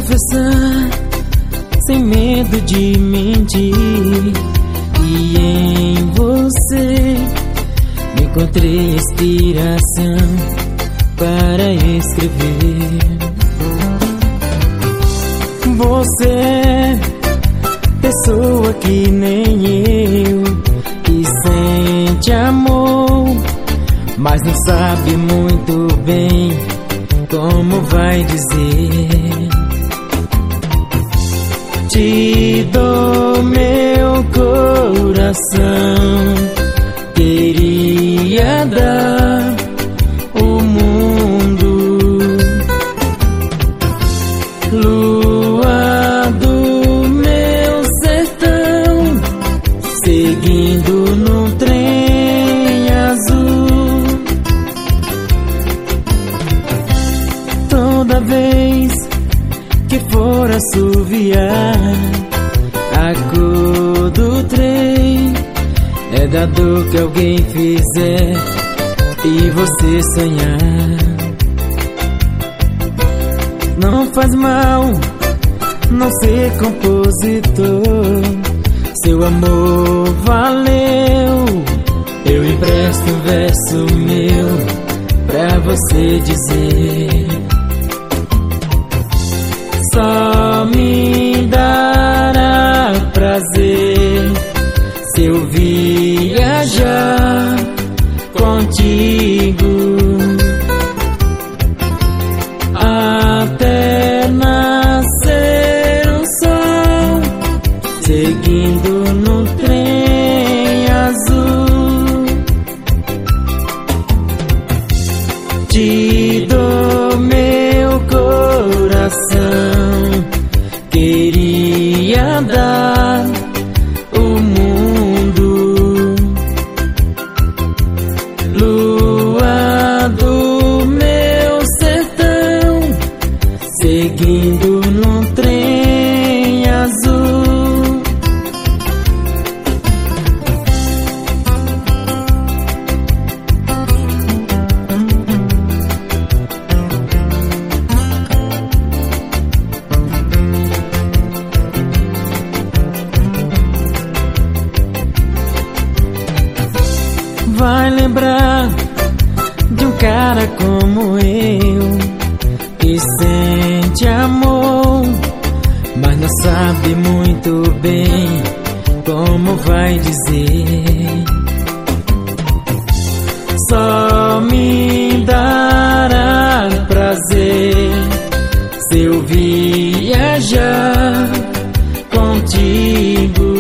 confessar, sem medo de mentir, e em você me encontrei inspiração para escrever. Você é pessoa que nem eu, que sente amor, mas não sabe muito bem como vai dizer. Te dou meu coração, queria dar o mundo, lua do meu sertão, seguindo num trem azul. Toda vez que for assoviar, a cor do trem é da dor que alguém fizer e você sonhar. Não faz mal não ser compositor, seu amor valeu. Eu empresto um verso meu pra você dizer. Só me dará prazer se eu viajar contigo até nascer o sol, seguindo no trem azul. Te dou meu coração, queria dar o mundo, lua do meu sertão, seguindo num trem azul. Vai lembrar de um cara como eu, que sente amor, mas não sabe muito bem como vai dizer. Só me dará prazer se eu viajar contigo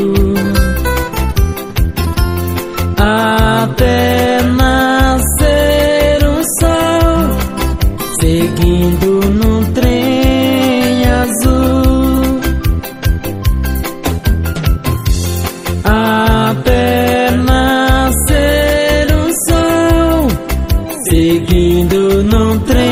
até nascer o sol, seguindo num trem azul, até nascer o sol, seguindo num trem